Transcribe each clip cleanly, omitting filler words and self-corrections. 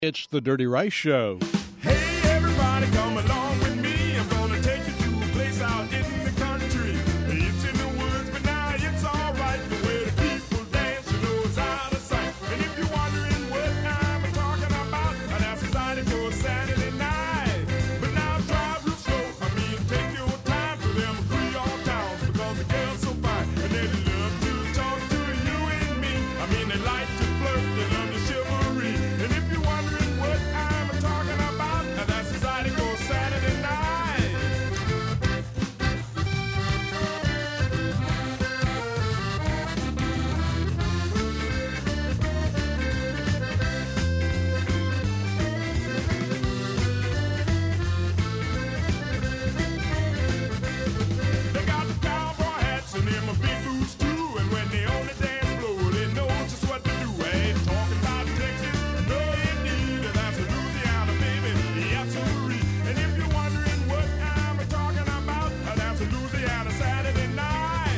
It's the Dirty Rice Show. Hey, everybody, come along with me. I'm gonna take you to a place out in the country. It's in the woods, but now it's all right. The way the people dance, you know it's out of sight. And if you're wondering what I'm talking about, that's exciting for a Saturday night. But now drive real slow. I mean, take your time for them Creole towns, because the girls so fine and they love to talk to you and me. I mean, they like to flirt, they love the chivalry. And if you're wondering what I'm talking about, that's exciting for Saturday night. They got the cowboy hats and them big boots too, and when they on the dance floor, they know just what to do. Hey, talking about Texas, no indeed, that's Louisiana, baby, absolutely. And if you're wondering what I'm talking about, that's Louisiana Saturday night.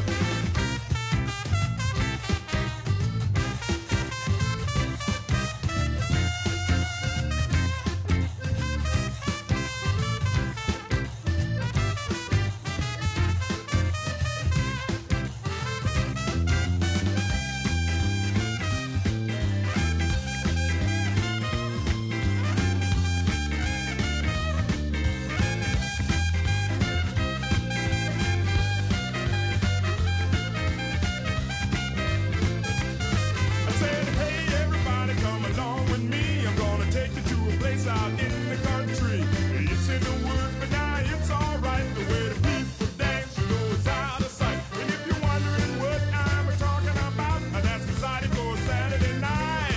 I said, hey, everybody, come along with me. I'm gonna take you to a place out in the country. It's in the woods, but now it's all right. The way the people dance, you know it's out of sight. And if you're wondering what I'm talking about, that's exciting for Saturday night.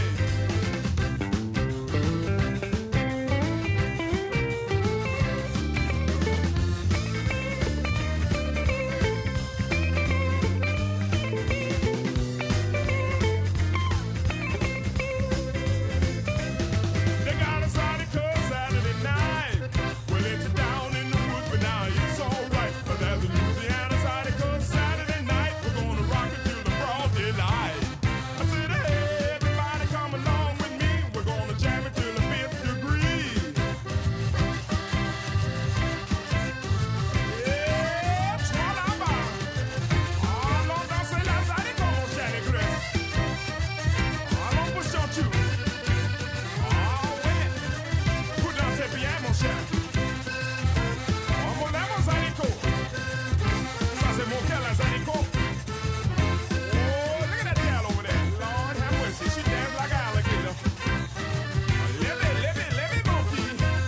They got us out of club Saturday night. Well, it's down in the woods, but now it's all right. But there's a Louisiana side of club Saturday night. We're gonna rock it till the broad daylight. I said, hey, everybody, come along with me. We're gonna jam it till the 5th degree. Yeah, Choualaba. Allons danser la salade, mon cher Négret. Allons vous chanter. Ah ouais, vous dansez bien, mon cher. Oh, mon amour, Zanico. Ça, c'est mon gal, la Zanico. Oh, look at that gal over there. Lord have mercy, she dance like an alligator. Let me, monkey.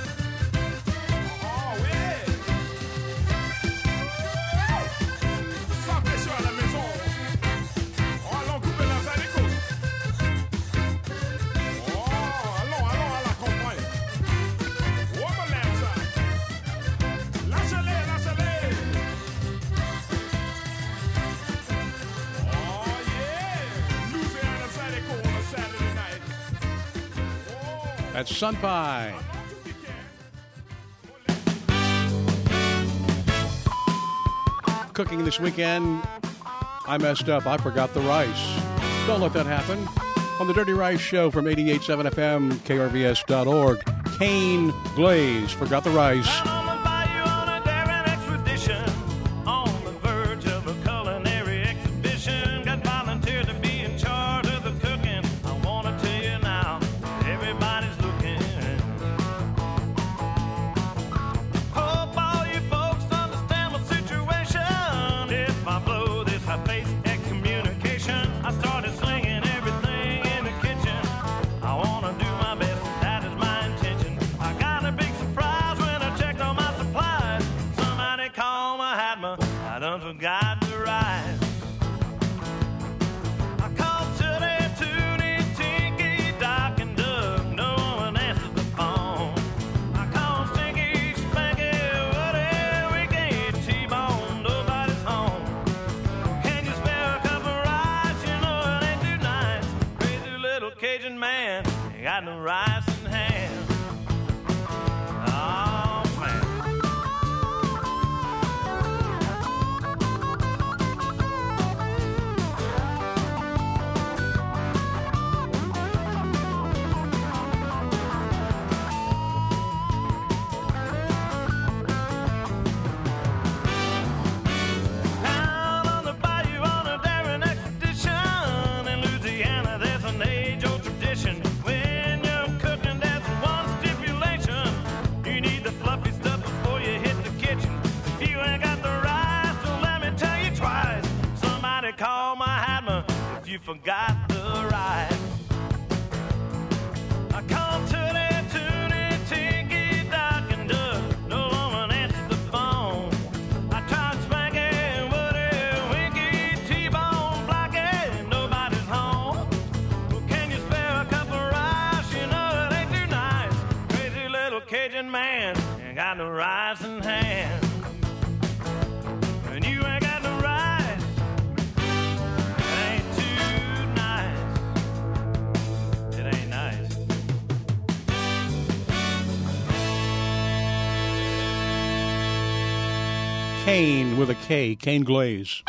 Oh, ouais. Ça fait chaud à la maison. Oh, allons couper la Zanico. Oh, allons à la campagne. Oh, mon lanza. Lâchez-les. Oh, yeah. Louisiana Zydeco on a Saturday night. Oh. That's Sun Pie. Cooking this weekend, I messed up. I forgot the rice. Don't let that happen. On the Dirty Rice Show from 88.7 FM, KRVS.org, Kane Blaze forgot the rice. On the bayou on a daring expedition, on the verge of a culinary exhibition. Got volunteered to be in charge of the cooking. I want to tell you now, everybody's looking. Hope all you folks understand my situation. If I blow this, I face excommunication. I started slinging everything in the kitchen. I want to do my best, that is my intention. I got a big surprise when I checked on my supplies. Somebody called my Hatma, I done forgot the rice. I called Tootie, Tootie, Tinky, Doc, and Doug. No one answered the phone. I called Stinky, Spanky, Woody, we can't eat T-bone, nobody's home. Can you spare a cup of rice? You know it ain't too nice. Crazy little Cajun man, ain't got no rice in hand. Oh, man. working man ain't got no rice in hand. And you ain't got no rice, it ain't too nice. It ain't nice. Kane with a K, Kane Glaze.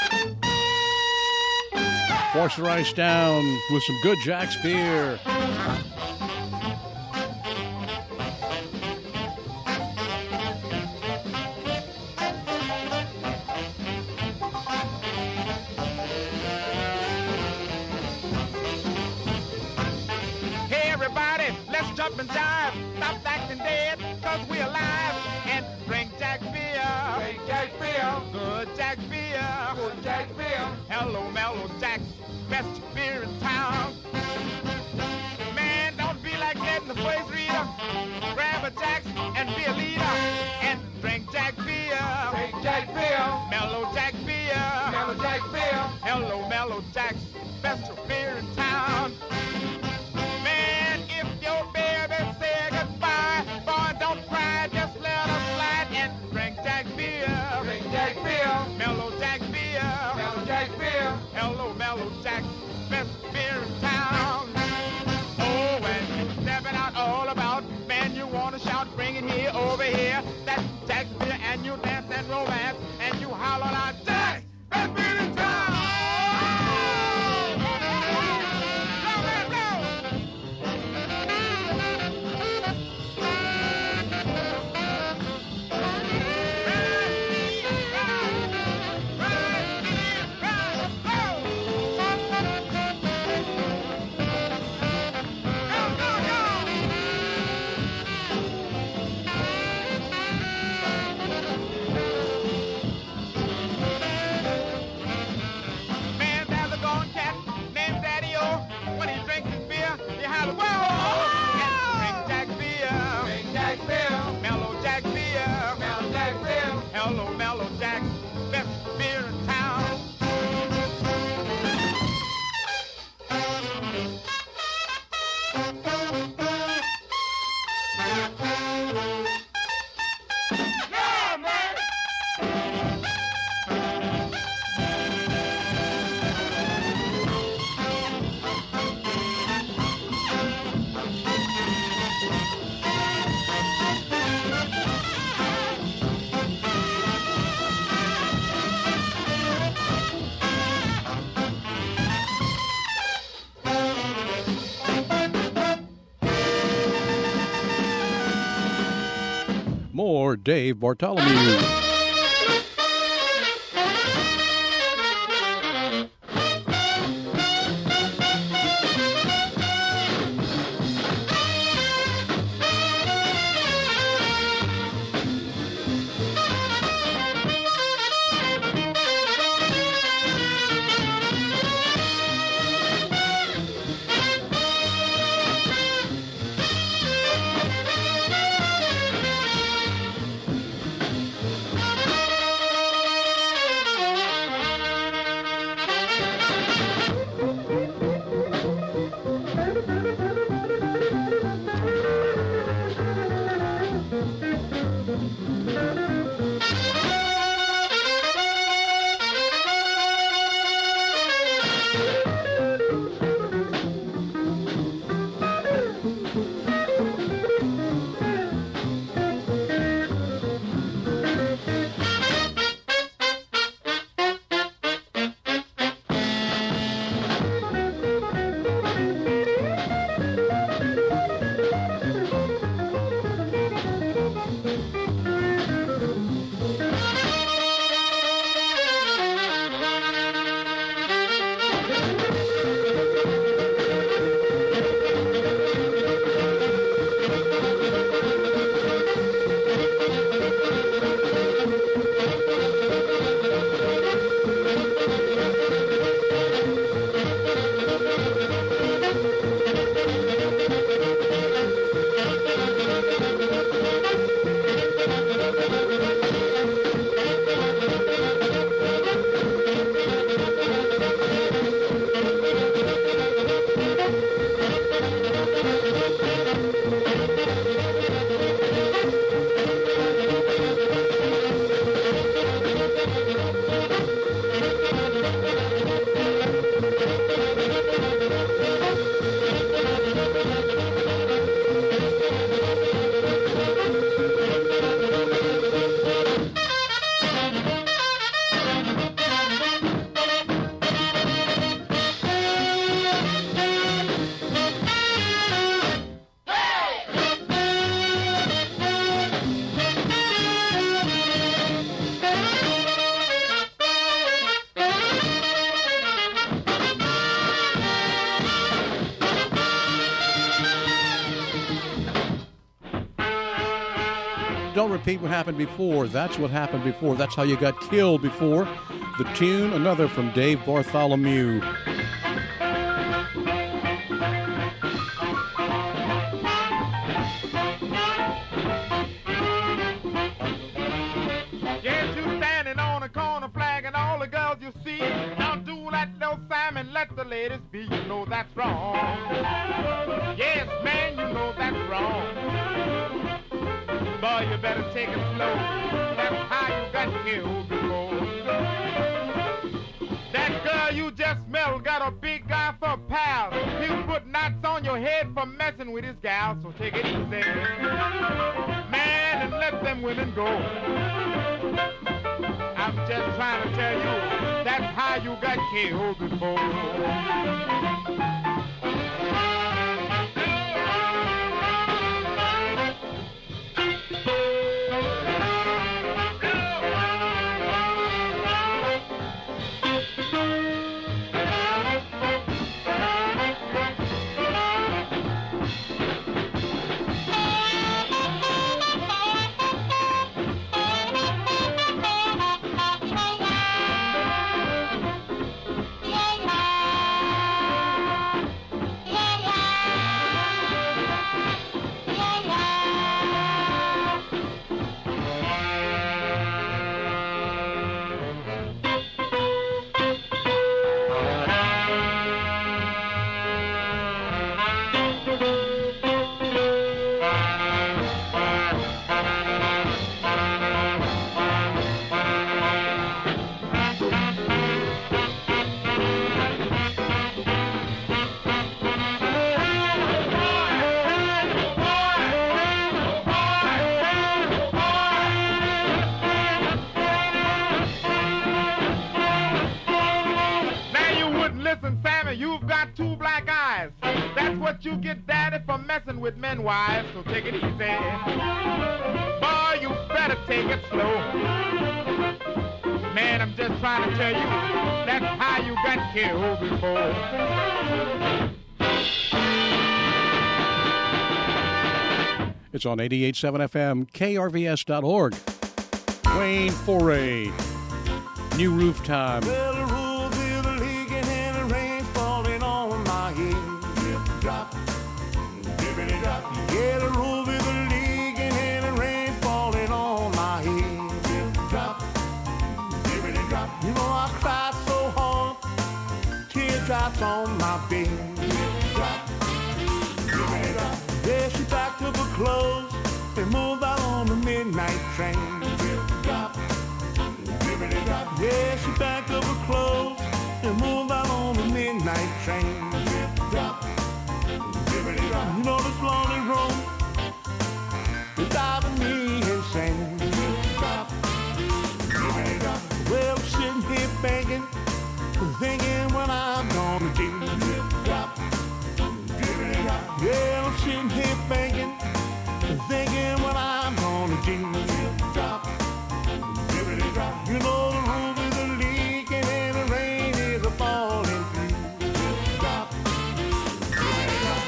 Wash the rice down with some good Jack's beer. Hey everybody, let's jump and jive. Stop acting dead, cause we're alive. And drink Jack's beer. Drink Jack's beer. Good Jack's beer. Good Jack's beer. Hello, Mellow Jack's, best beer in town. Man, don't be like letting the first reader. Grab a Jack's and be a leader. And drink Jack's beer. Drink Jack's beer. Mellow Jack's beer. Mellow Jack's beer. Hello, Mellow Jack's, best beer in town. Man, if your baby say goodbye, boy, don't cry, just let her slide and drink Jack's beer. Drink Jack's beer. Mellow Jack's beer. Mellow Jack's beer. Hello, Mellow Jack's, best beer in town. Oh, when you stepping out all about, man, you wanna shout, bring it here, over here. That's Jack's beer, and you dance and romance, and you holler out, Jack, best beer in town. Man, there's a gone cat named Daddy-O. When he drinks his beer, he holler, whoa! And drink Jack's beer. Drink Jack's beer. Mellow Jack's beer. Mellow Jack's beer. Hello, Mellow Jack's, best beer in town. Yeah, man! More Dave Bartholomew. don't repeat what happened before. That's what happened before. That's how you got killed before. The tune, another from Dave Bartholomew. Yes, you standing on a corner flagging all the girls you see. Don't do that, no Simon, let the ladies be. You know that's wrong. Yes, man, you know that's wrong. Boy, you better take it slow. That's how you got killed before. That girl you just met got a big guy for a pal. He'll put knots on your head for messing with his gal, so take it easy. Man, and let them women go. I'm just trying to tell you, that's how you got killed before. You've got two black eyes. That's what you get, daddy, for messing with men wives. So take it easy. Boy, you better take it slow. Man, I'm just trying to tell you, that's how you got killed before. It's on 88.7 FM, KRVS.org. Wayne Foray, New Roof Time. Well, the rules is leaking and the rain falling on my head. Drip, drop, dippity drop. Yeah, the rules is leaking and the rain falling on my head. Drip, drop, dippity drop. You know I cried so hard, teardrops on my bed. Drip, drop, dippity drop. Yeah, she packed up her clothes and moved out on the midnight train. Drip, drop, dippity drop. Yeah, she packed up her clothes and moved out on the midnight train. Drip, drop, dippity drop. You know this lonely room is driving me insane. Drip, drop, dippity drop. Well, I'm sitting here thinking what I'm gonna do. Drip, drop, dippity drop. Yeah, I'm sitting here thinking what I'm gonna do. Drip, drop, dippity drop. You know the roof is a leaking and the rain is a falling through. Drip, drop, dippity drop.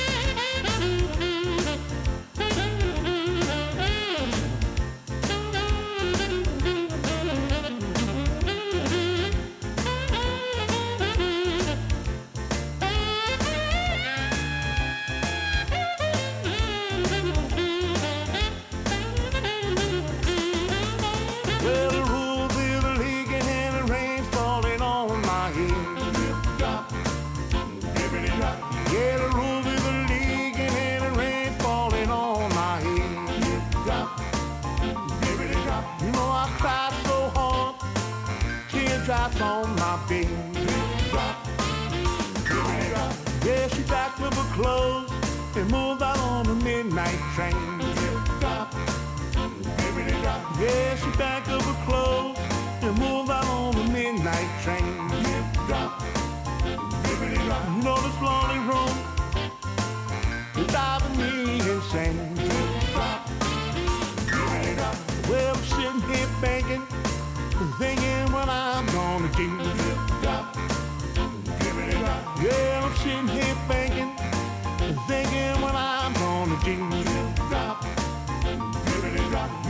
Well, the roof is leaking and the rain's falling on my head. Drip, drop, dippity drop. Yeah, the roof is leaking and the rain's falling on my head. Drip, drop, dippity drop. You know I cried so hard, teardrops on my bed. Drip, drop, dippity drop. Yeah, she packed up her clothes and moved out on the midnight train. Drip, drop, dippity drop. Yeah, she packed up her clothes and moved out on the midnight train. Drip, drop, dippity drop. You know this lonely room is driving me insane. Drip, drop, dippity drop. Well, I'm sitting here thinking what I'm gonna do. Drip, drop, dippity drop. Yeah, I'm sitting here thinking what I'm gonna do. Drip, drop, dippity drop.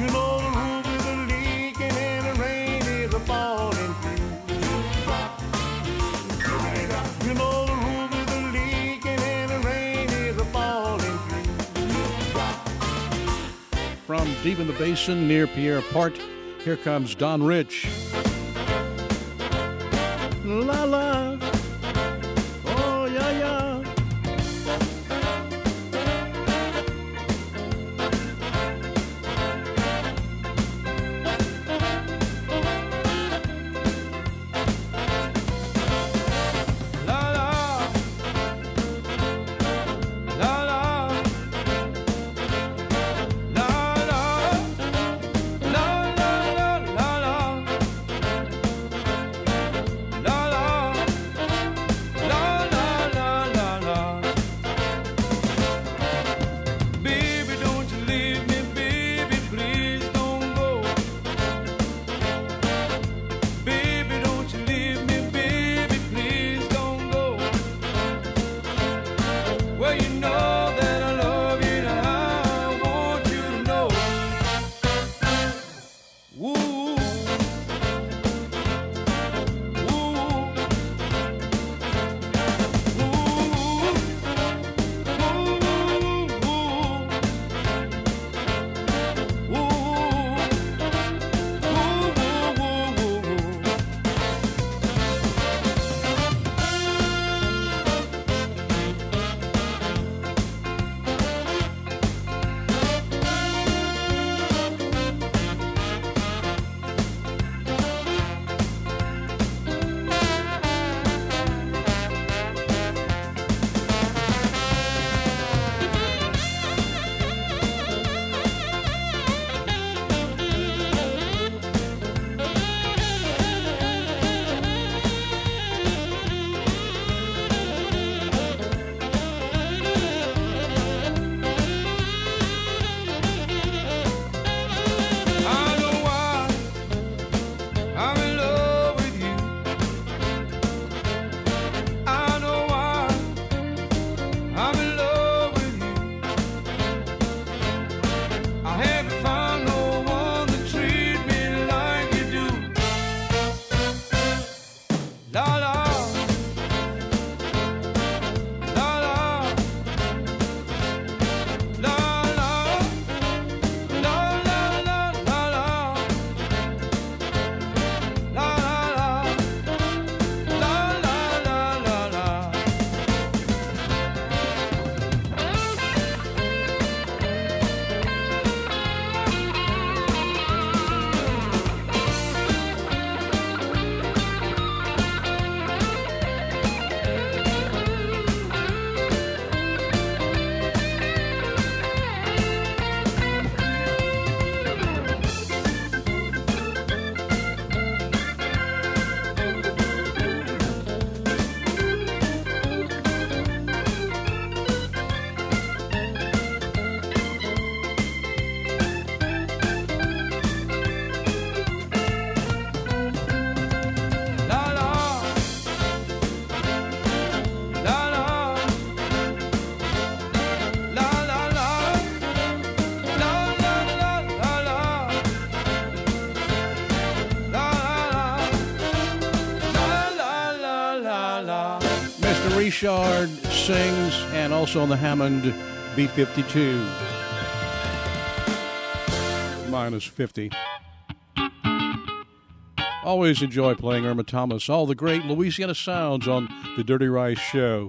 from deep in the basin near Pierre Part. Here comes Don Rich. La la. Oh, yeah, yeah. Richard sings, and also on the Hammond B52. Minus 50. Always enjoy playing Irma Thomas. All the great Louisiana sounds on the Dirty Rice Show.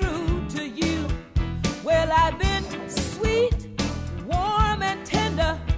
Well, I've been sweet, warm, and tender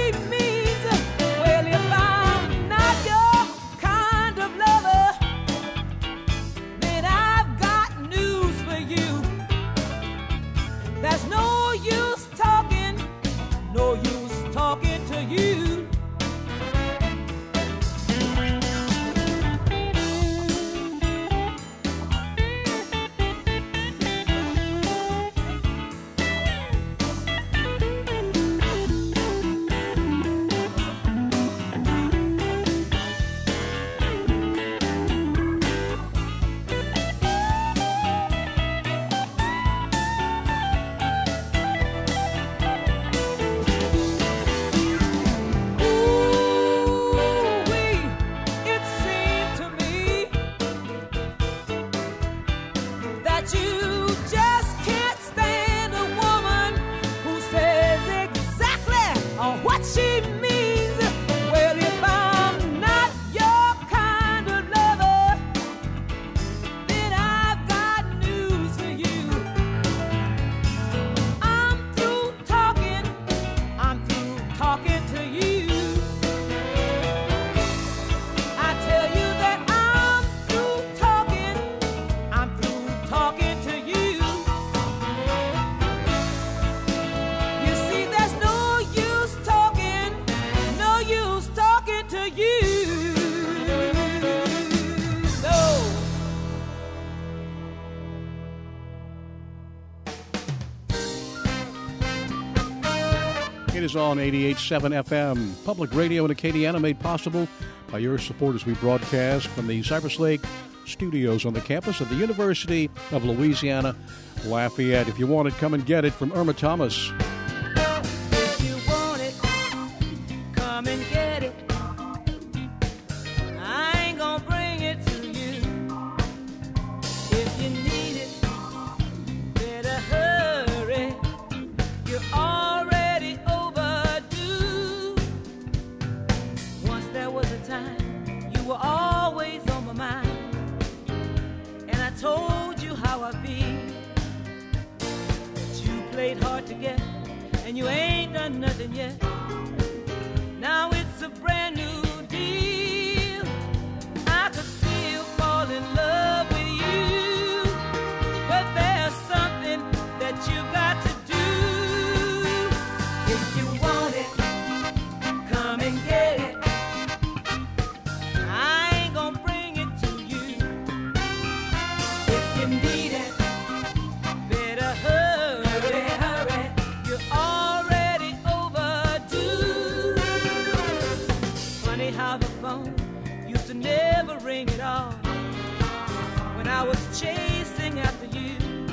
she means. Well, if I'm not your kind of lover, then I've got news for you. There's no use talking, no use talking to you. It is on 88.7 FM, public radio in Acadiana, made possible by your support as we broadcast from the Cypress Lake studios on the campus of the University of Louisiana, Lafayette. If you want it, come and get it from Irma Thomas. If you want it, come and get it. I ain't gonna bring it to you. If you need it, better hurry. You're already overdue. Once there was a time you were always on my mind, and I told you how I feel. But you played hard to get, and you ain't done nothing yet. Now it's a brand new deal. I could still fall in love with you, but there's something that you got to do. If you want it, come and get it. I ain't gonna bring it to you. If you need it, better hurry, hurry. You're already overdue. Funny how the phone used to never ring at all when I was chasing after you.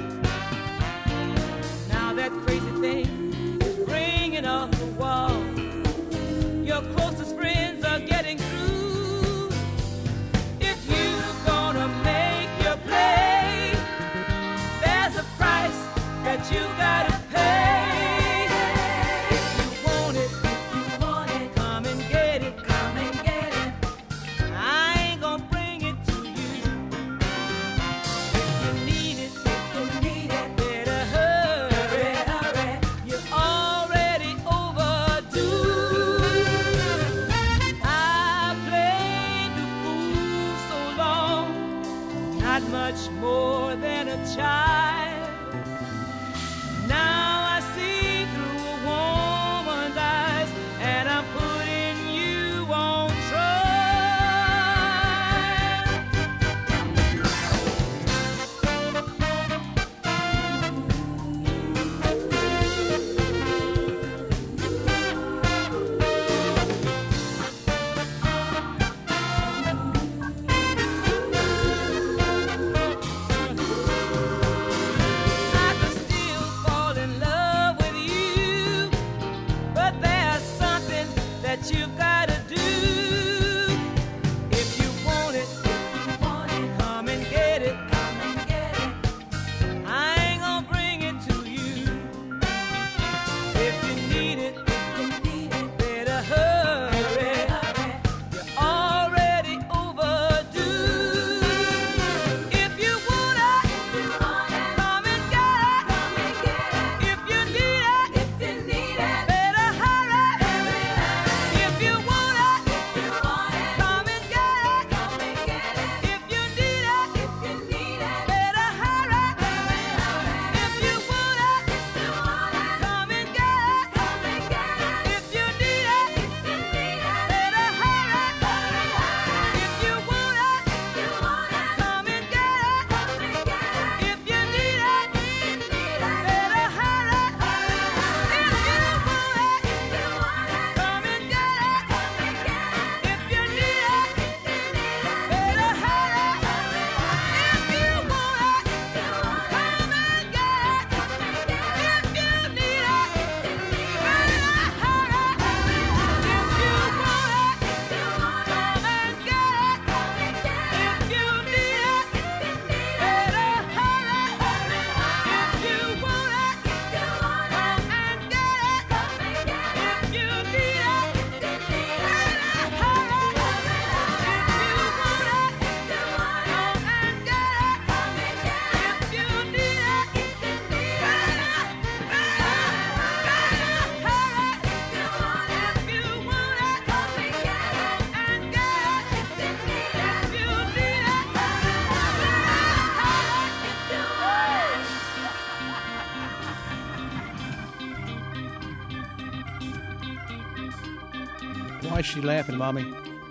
Now that crazy thing is ringing off the wall. Your closest friends are getting through. If you're gonna make your play, there's a price that you gotta pay. If you want it, come and get it, come and get it. I ain't gonna bring it to you. If you need it, better hurry, hurry. You're already overdue. I played the fool so long, not much more than a child. Now I see through a woman's eyes, and I'm putting you on trial. I could still fall in love with you, but there's something that you gotta do. If you want it, come and get it, come and get it. I ain't gonna bring it to you. If you need it, better hurry, hurry. You're already overdue. If you want it, come and get it. If you need it, better hurry, Why is she laughing, Mommy?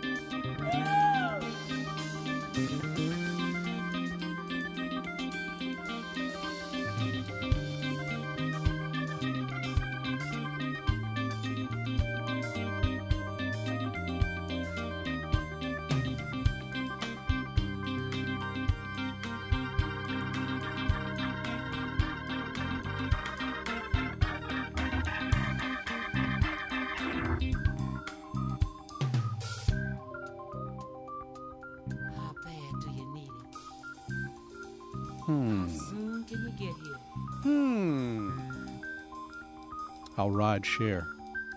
Soon can you get here? I'll ride share.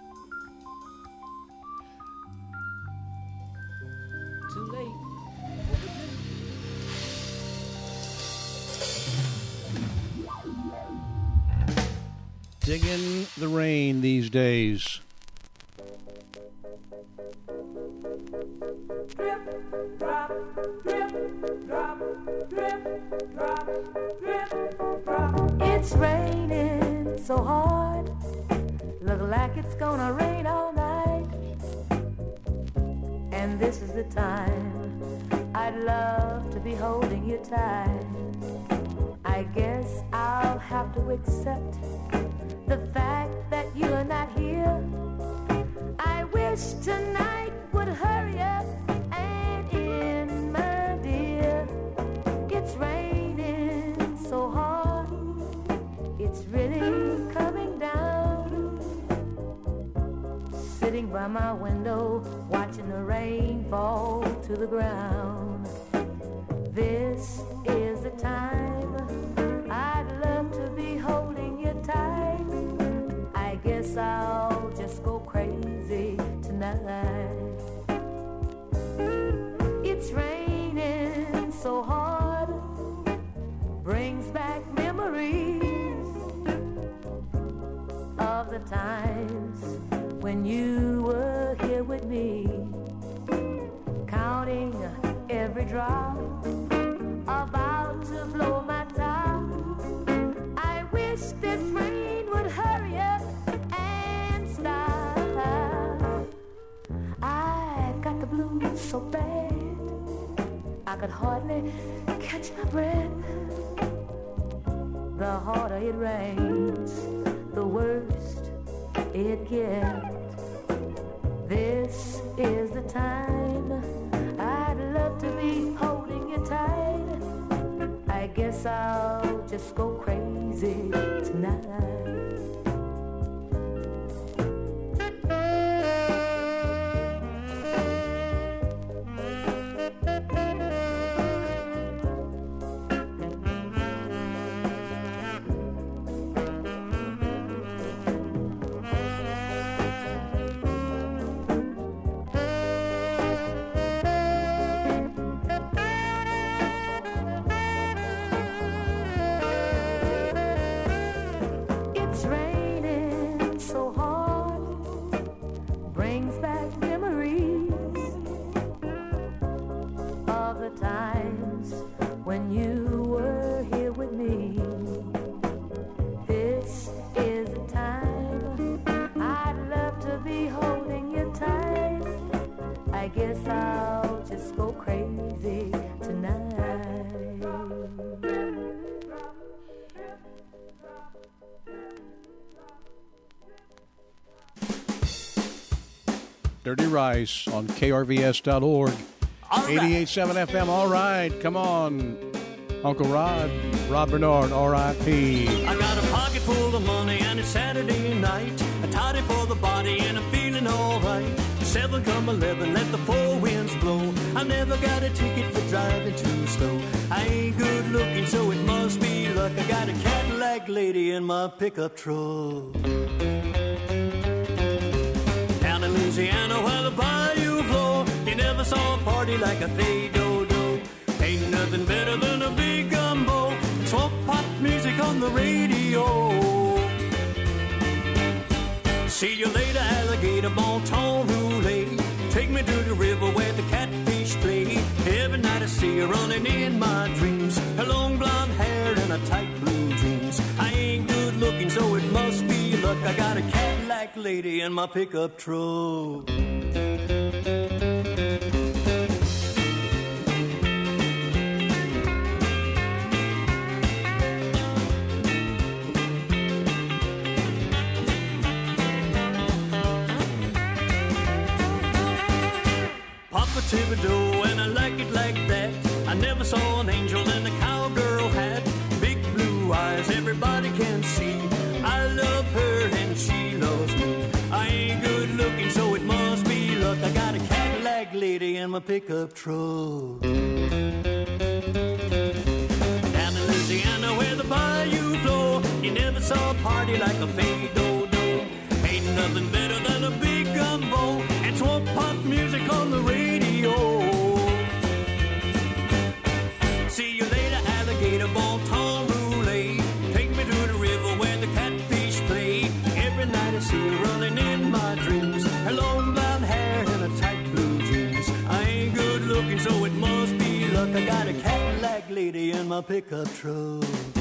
Too late. Digging the rain these days. Drip, drop, drip, drop, drip, drop, drip, drop. It's raining so hard. Look like it's gonna rain all night. And this is the time I'd love to be holding you tight. I guess I'll have to accept the fact that you are not here. I wish tonight would hurry up and end, my dear. It's raining so hard, it's really coming down. Sitting by my window, watching the rain fall to the ground. This is the time I'd love to be holding you tight. I guess I'll just go crazy tonight. It's raining so hard, brings back memories of the times when you were here with me, counting every drop, about to blow my top. I wish this rain would hurry up and stop. I've got the blues so bad, I could hardly catch my breath. The harder it rains, the worse it gets. This is the time I'd love to be holding you tight. I guess I'll just go crazy tonight. It's raining so hard, brings back memories of the times when you were here with me. This is the time I'd love to be holding you tight. I guess I'll just go crazy tonight. Dirty Rice on KRVS.org. 88.7 FM. All right, come on. Uncle Rod Bernard, R.I.P. I got a pocket full of money and it's Saturday night. A toddy for the body and I'm feeling alright. 7 come 11, let the 4 winds blow. I never got a ticket for driving too slow. I ain't good looking, so it must be luck. I got a Cadillac lady in my pickup truck. Down in Louisiana where the bayou flow, you never saw a party like a Fay-Do-Do. Ain't nothing better than a big gumbo, swamp pop music on the radio. See you later, alligator, bon ton roulette. Take me to the river where the catfish play. Every night I see her running in my dreams. Her long blonde hair and her tight blue jeans. I ain't good looking, so it must be luck. I got a Cadillac lady in my pickup truck. Papa Thibodeau, and I like it like that. I never saw an angel in a cowgirl hat. Big blue eyes, everybody can see. I love her and she loves me. I ain't good looking, so it must be luck. I got a Cadillac lady in my pickup truck. Down in Louisiana where the bayou flow, you never saw a party like a fade-do-do. Ain't nothing better than a big gumbo and swamp pop music on the radio. See you later, alligator, bon temps roulette. Take me to the river where the catfish play. Every night I see her running in my dreams. Her long blonde hair and a tight blue jeans. I ain't good looking, so it must be luck. I got a Cadillac lady in my pickup truck.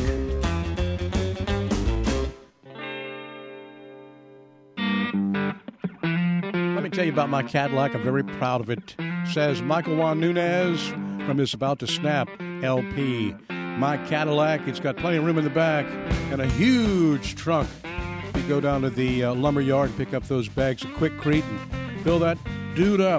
Let me tell you about my Cadillac. I'm very proud of it. Says Michael Juan Nunez from his About to Snap LP. My Cadillac, it's got plenty of room in the back and a huge trunk. You go down to the lumber yard and pick up those bags of Quikrete and fill that dude up.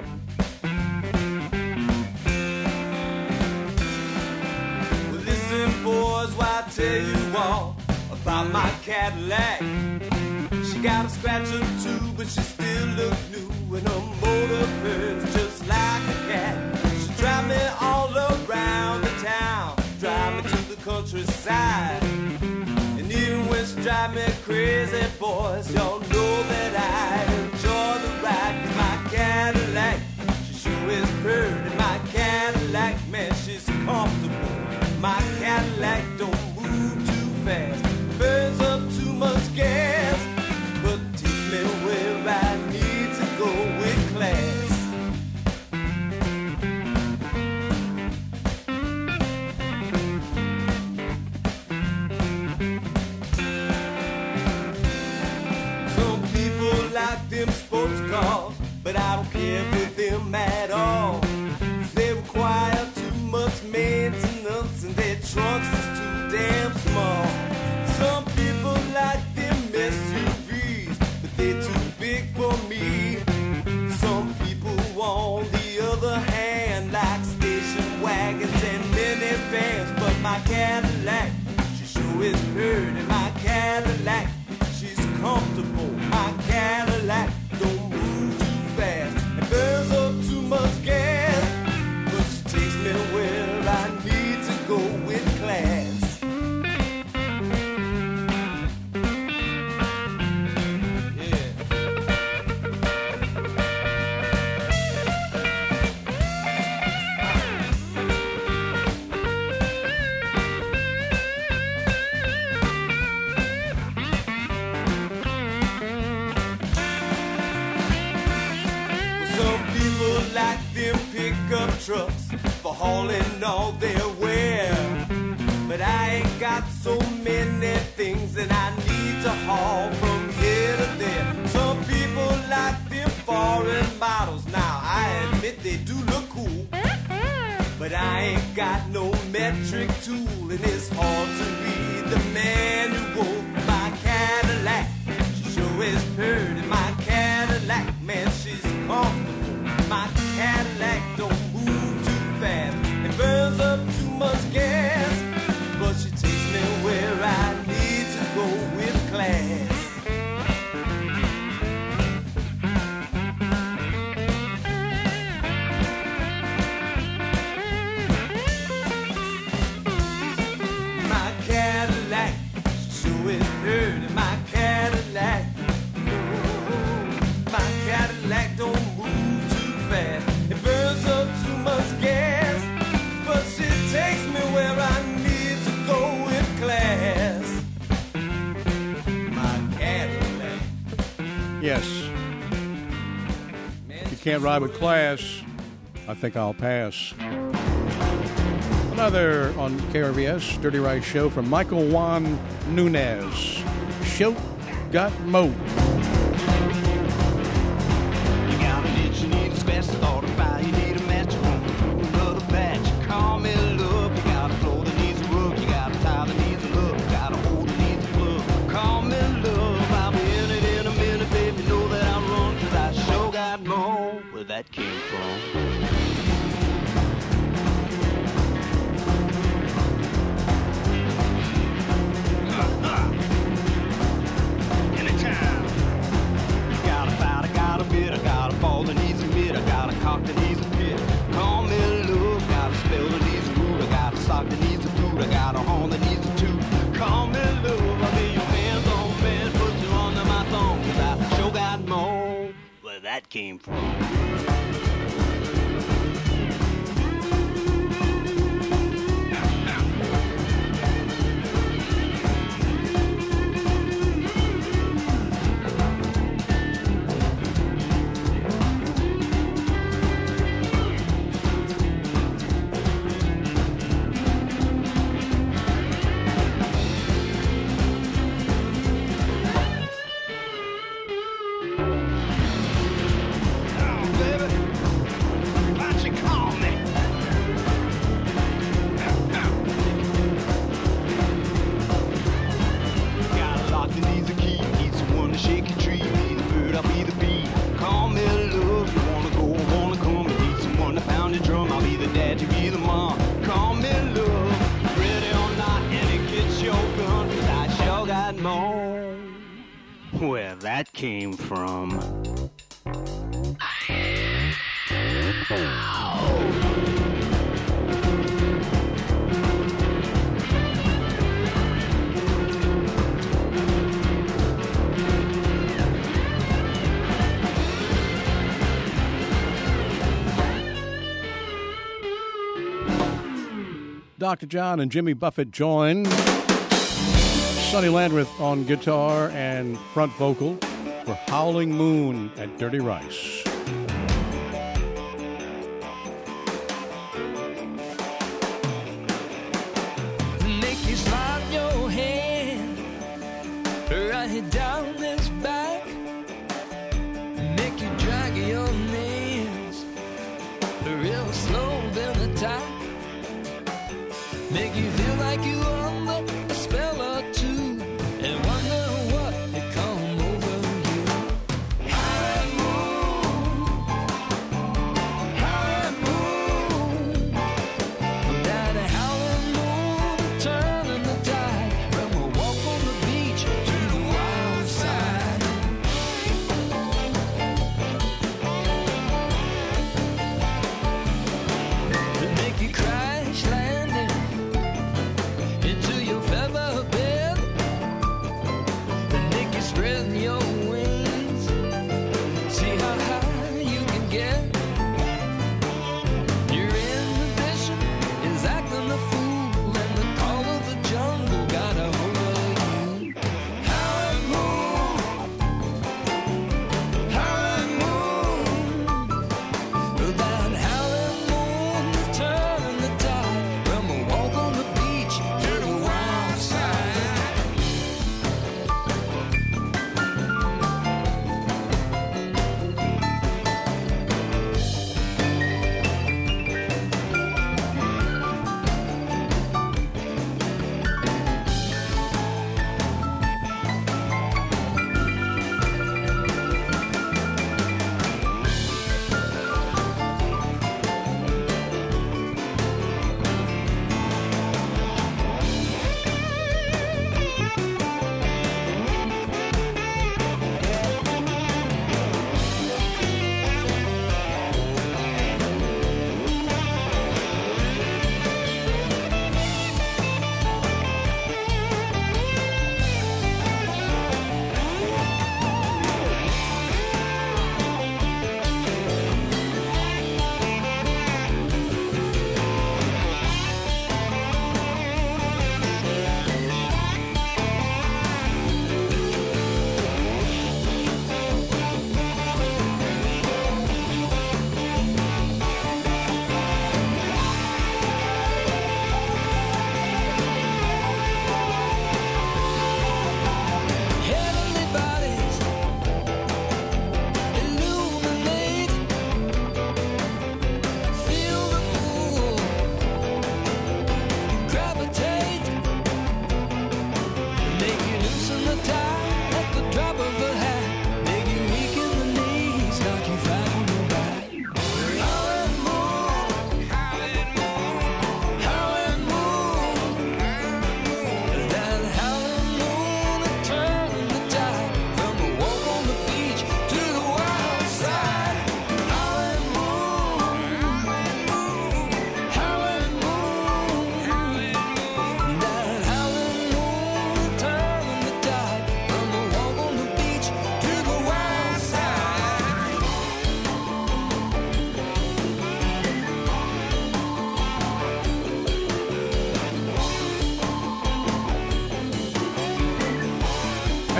Well, listen, boys, while I tell you all about my Cadillac. She got a scratch or two, but she still look new. And her motor purrs just like a cat. She drive me all around the town, drive me to the countryside. And even when she drive me crazy, boys, y'all know that I enjoy the ride. 'Cause my Cadillac, she sure is pretty. My Cadillac, man, she's comfortable. My Cadillac don't move too fast, burns up too much gas, but takes me where I need to go with class. Some people like them sports cars, but I don't care for them at all. They require too much maintenance and their trunks is too damn small. Some people like them SUVs, but they're too big for me. Some people, on the other hand, like station wagons and minivans. But my Cadillac, she sure is pretty. My Cadillac, she's comfortable. My Cadillac don't move too fast and burns up too much gas, but she takes me where I need to go with class. Some people like them pickup trucks for hauling all their wear. But I ain't got so many things that I need to haul from here to there. Some people like them foreign models. Now, I admit they do look cool, but I ain't got no metric tool, and it's hard to read the manual. My Cadillac, she sure is pretty. My Cadillac, man, she's comfortable. My Cadillac don't move too fast and burns up too much gas, but she takes me where I need to go with class. My Cadillac, she sure is pretty. My Cadillac, my Cadillac don't move too fast. It burns up too much gas, but she takes me where I need to go with class. My Cadillac. Yes. You can't ride with class. I think I'll pass. Another on KRVS, Dirty Rice Show from Michael Juan Nunez. Show got mo. You got an itch, you need a scratch to start a fire, you need a match, another batch. Call me love. You got a floor that needs a rug, you got a tile that needs a look, you got a hole that needs a plug. Call me love. I'll be in it in a minute, baby. Know that I'm wrong, 'cause I sure got more where that came from. cock that needs a pit. Call me love, got a spell that needs a root. I got a sock that needs a boot. I got a horn that needs a toot. Call me love, I'll be your man's own man. Put you under my thumb, 'cause I sure got more where that came from. Where that came from. Dr. John and Jimmy Buffett join Sonny Landreth on guitar and front vocal for Howling Moon at Dirty Rice. Make you slide your hand right down this back. Make you drag your nails real slow then attack. Make you feel like you under a spell or two and wonder what had come over you. Howling moon,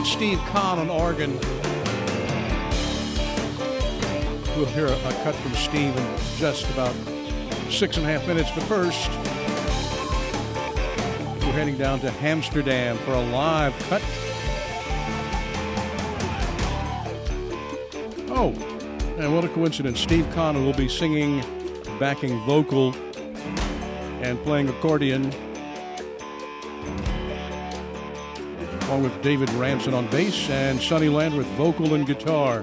Steve Kahn on organ. We'll hear a cut from Steve in just about 6.5 minutes. But first, we're heading down to Amsterdam for a live cut. Oh, and what a coincidence. Steve Kahn will be singing, backing vocal, and playing accordion, along with David Ranson on bass and Sonny Landreth vocal and guitar.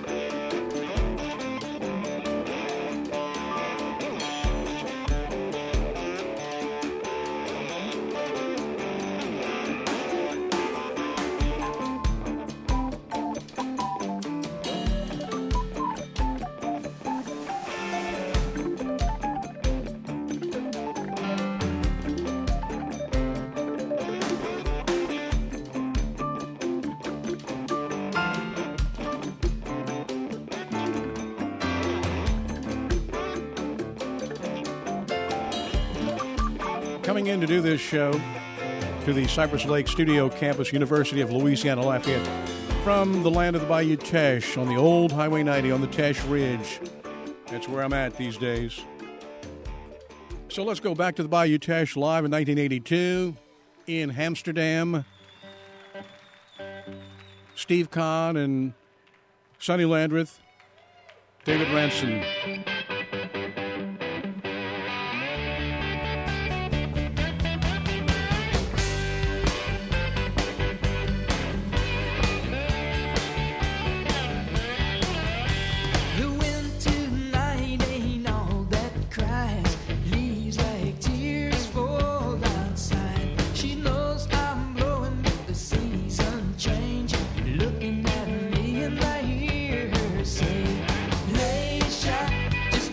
Coming in to do this show to the Cypress Lake Studio Campus, University of Louisiana Lafayette, from the land of the Bayou Teche on the old Highway 90 on the Teche Ridge. That's where I'm at these days. So let's go back to the Bayou Teche live in 1982 in Amsterdam. Steve Kahn and Sonny Landreth, David Ranson. Looking at me and I hear her say, "Lay shot, just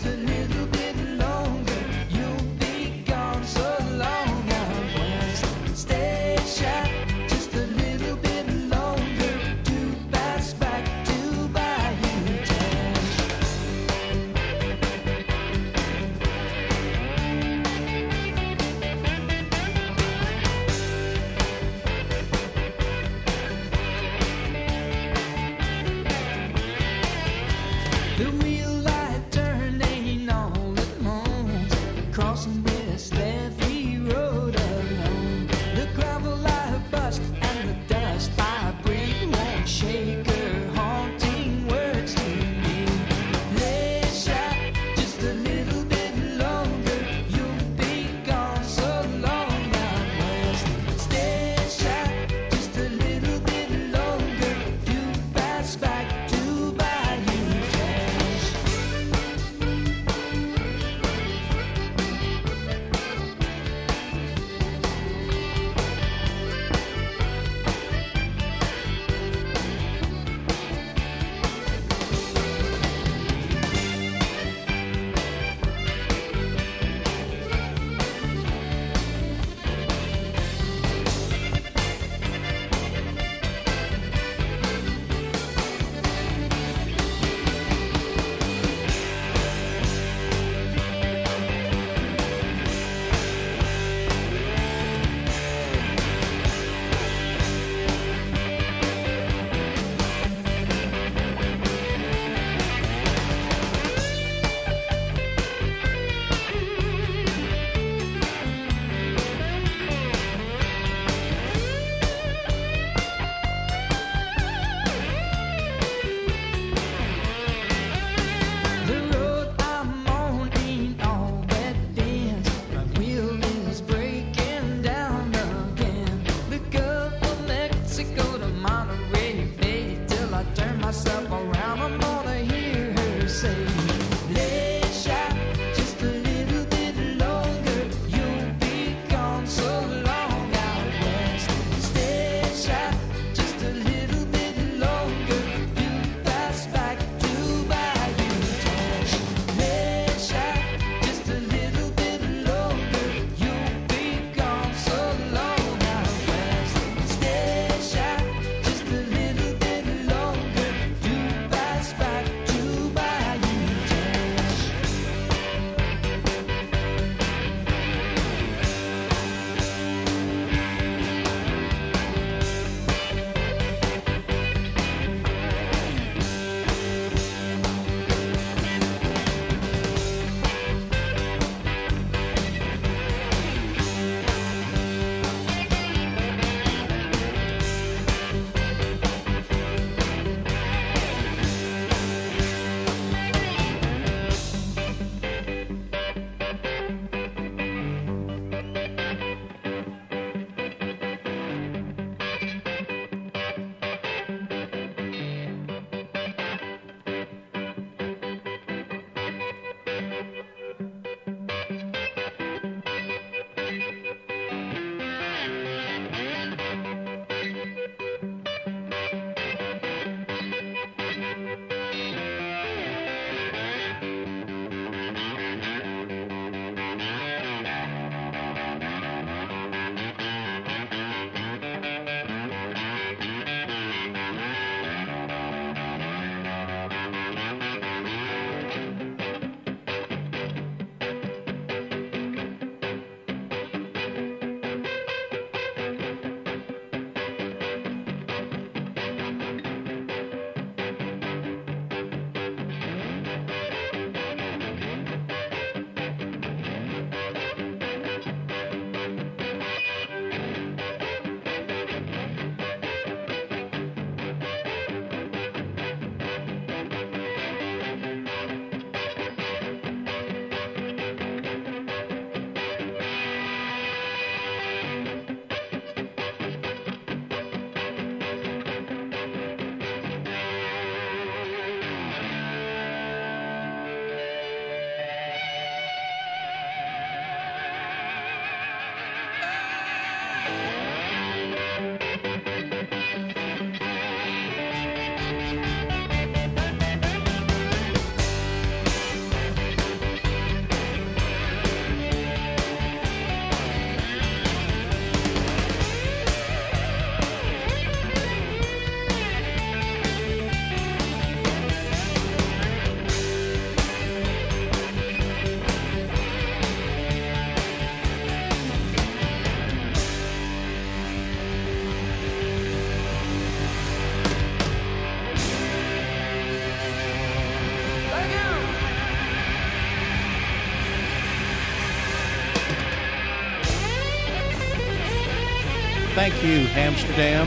Thank you, Amsterdam.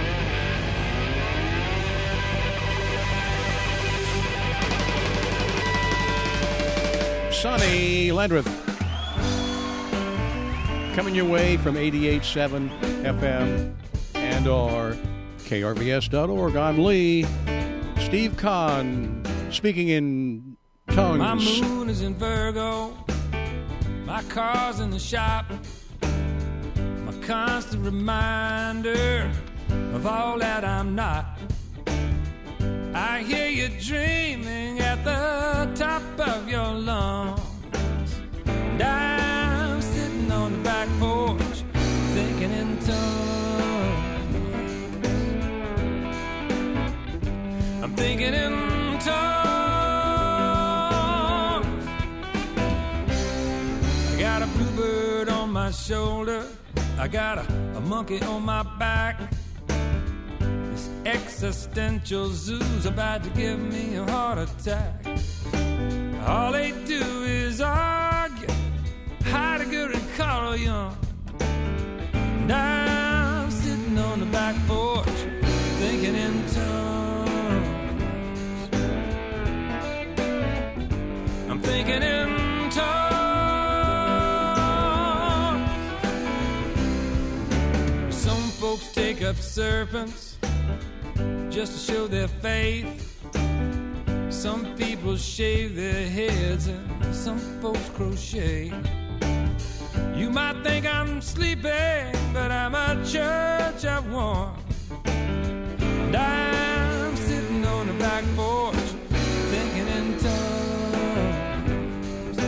Sonny Landreth. Coming your way from 88.7 FM and or KRVS.org. I'm Lee. Steve Kahn speaking in tongues. My moon is in Virgo. My car's in the shop. My constant reminder of all that I'm not. I hear you dreaming at the top of your lungs. And I'm sitting on the back porch thinking in tongues. I'm thinking in tongues. I got a bluebird on my shoulder. I got a monkey on my back. This existential zoo's about to give me a heart attack. All they do is argue, Heidegger and Carl Jung. And I'm sitting on the back porch thinking in tongues. I'm thinking in tongues. Some folks take up serpents just to show their faith. Some people shave their heads and some folks crochet. You might think I'm sleeping, but I'm a church of one. And I'm sitting on the back porch thinking in tongues.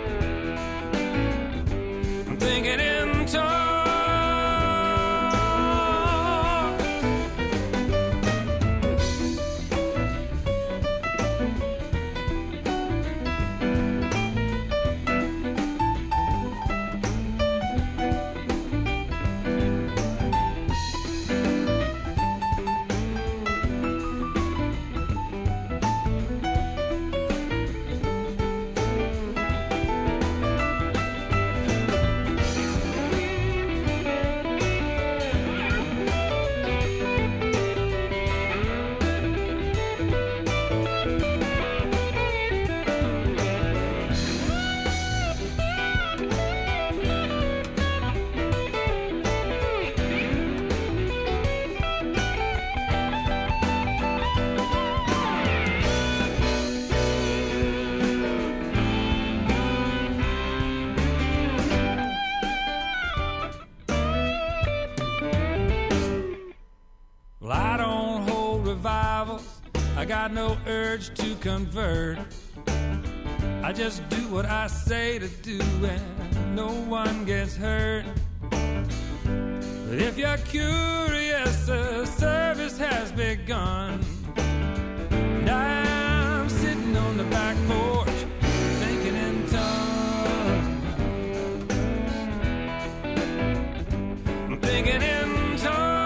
I'm thinking in tongues. I got no urge to convert. I just do what I say to do and no one gets hurt. But if you're curious, the service has begun. And I'm sitting on the back porch thinking in tongues. I'm thinking in tongues.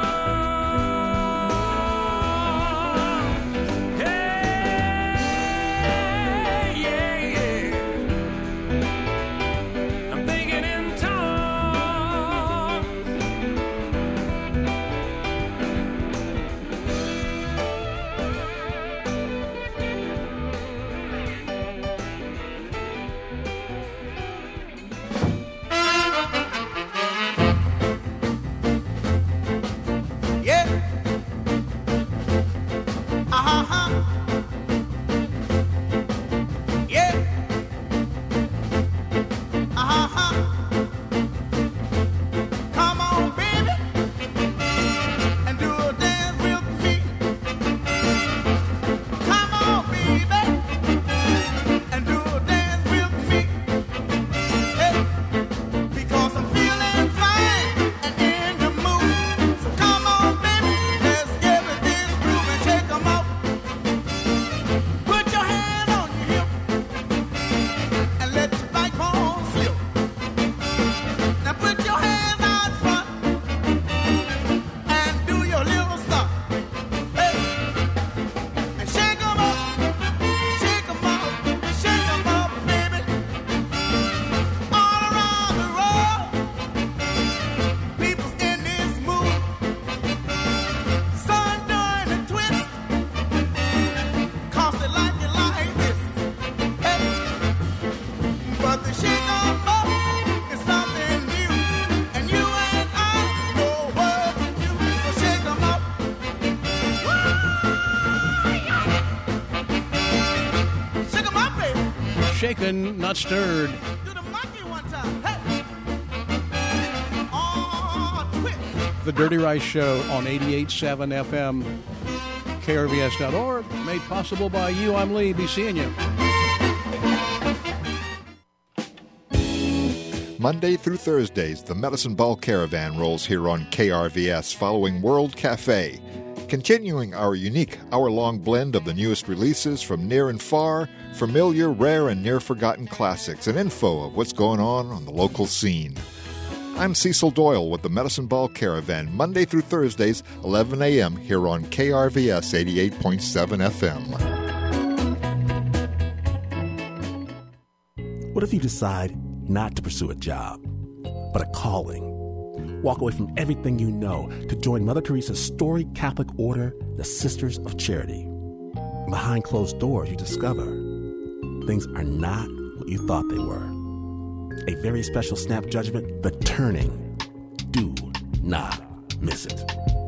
shaken, not stirred. Do the monkey one time. Hey! Oh, twist! The Dirty Rice Show on 88.7 FM, KRVS.org, made possible by you. I'm Lee. Be seeing you. Monday through Thursdays, the Medicine Ball Caravan rolls here on KRVS following World Cafe, continuing our unique hour-long blend of the newest releases from near and far, familiar, rare, and near-forgotten classics, and info of what's going on the local scene. I'm Cecil Doyle with the Medicine Ball Caravan, Monday through Thursdays, 11 a.m. here on KRVS 88.7 FM. What if you decide not to pursue a job, but a calling? Walk away from everything you know to join Mother Teresa's storied Catholic order, the Sisters of Charity. Behind closed doors, you discover things are not what you thought they were. A very special snap judgment, The Turning. Do not miss it.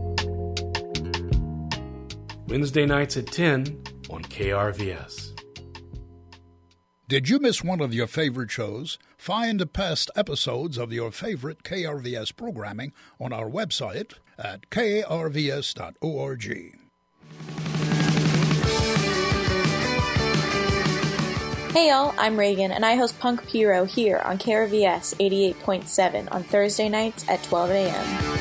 Wednesday nights at 10 on KRVS. Did you miss one of your favorite shows? Find past episodes of your favorite KRVS programming on our website at krvs.org. Hey y'all, I'm Reagan, and I host Punk Pyro here on KRVS 88.7 on Thursday nights at 12 a.m.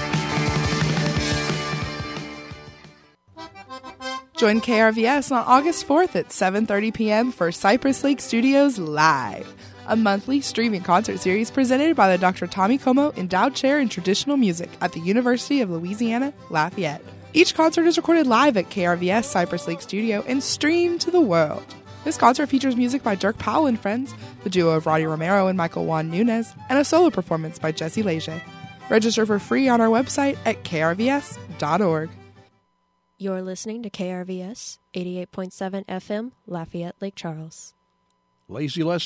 Join KRVS on August 4th at 7:30 p.m. for Cypress Lake Studios Live, a monthly streaming concert series presented by the Dr. Tommy Como Endowed Chair in Traditional Music at the University of Louisiana, Lafayette. Each concert is recorded live at KRVS Cypress Lake Studio and streamed to the world. This concert features music by Dirk Powell and Friends, the duo of Roddy Romero and Michael Juan Nunez, and a solo performance by Jesse Leger. Register for free on our website at krvs.org. You're listening to KRVS 88.7 FM, Lafayette, Lake Charles. Lazy Les